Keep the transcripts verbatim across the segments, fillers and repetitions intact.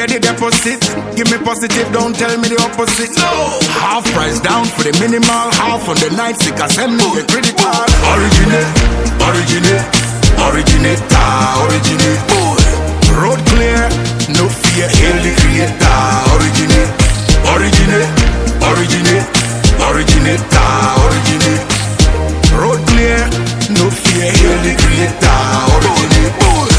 pay the deposit. Give me positive, don't tell me the opposite. No. Half price down for the minimal, half on the night sick, I send me a credit card. Originate, originate, originate, originate. Road clear, no fear, hail the creator. Originate, originate, originate, originate, originate. Road clear, no fear, hail the creator. Originate.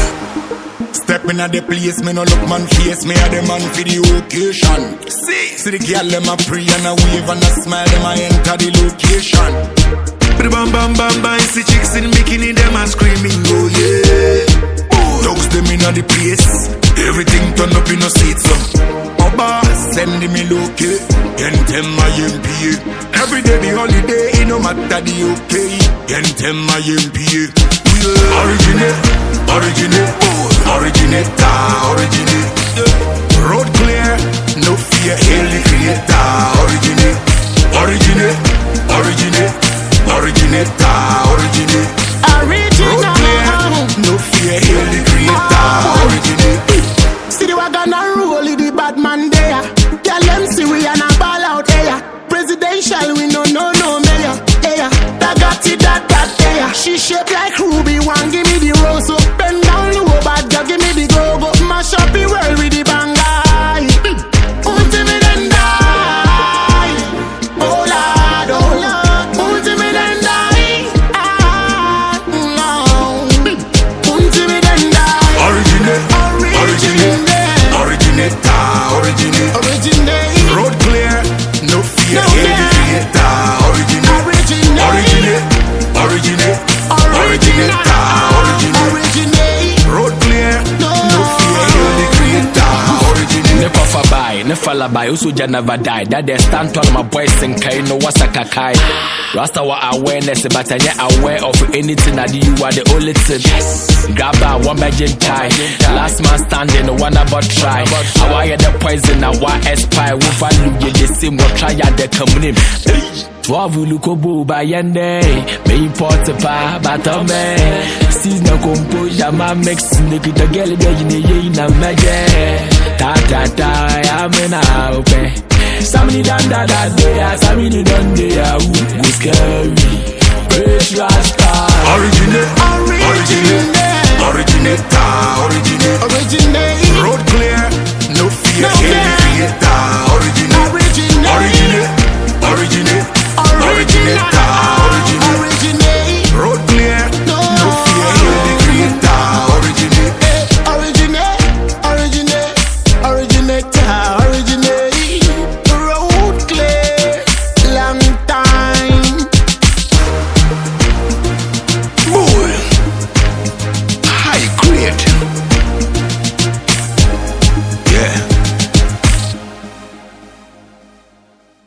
Stepping at the place, me no look man face, me a the man for the occasion. See, see the girl them a pray and a wave and a smile, them a enter the location. Bam bam bam bam, see chicks in bikini, them a screaming, oh yeah. Dogs them in the place, everything turn up in a seat, so Oba, send me located, and them my M P A. Every day the holiday, it no matter the okay, and them my M P A. Originate, originate, originate, originate. Road clear, no fear, hail the creator. Originate, originate, originate, originate, originate. Road clear, no fear, hail the creator. Originate. See the wagon and roll the bad man there. Tell them see we and a ball out there. Presidential, we no no no mayor. Yeah, that got it, that that there. She shaped like Ruby, one give me the rose up, bend down low, bad girl give me the go go. Mash up the world with the bangai. Ultimate and die. Oh Lord, oh Lord. Ultimate and die. Ah, no. Ultimate and die. Originate, originate, originate, originate, originate. Road clear, no fear, hail the creator. Originate, originate, originate, originate, originate. Road clear, no fear, hail the creator. Originate. Ne puffer by, ne falla by, Usuja never die. That they stand on my boys and Kai no what's a kakai. Rasta wa awareness, but I get aware of anything that you are the only thing. Yes. Grab that one by tie. Last man standing, one about try. I wire the poison, I want aspire. We value the same, what try at the community. Twelve look by yende, me pot pa, but a man. See no composure, my mix, nigga, the girl, the yin, a magic. Ta ta ta, I'm in a somebody done that that day, somebody done there, who scary. Praise Rasta. Originate, originate, originate, originate, originate. Road clear, no fear, hail the creator.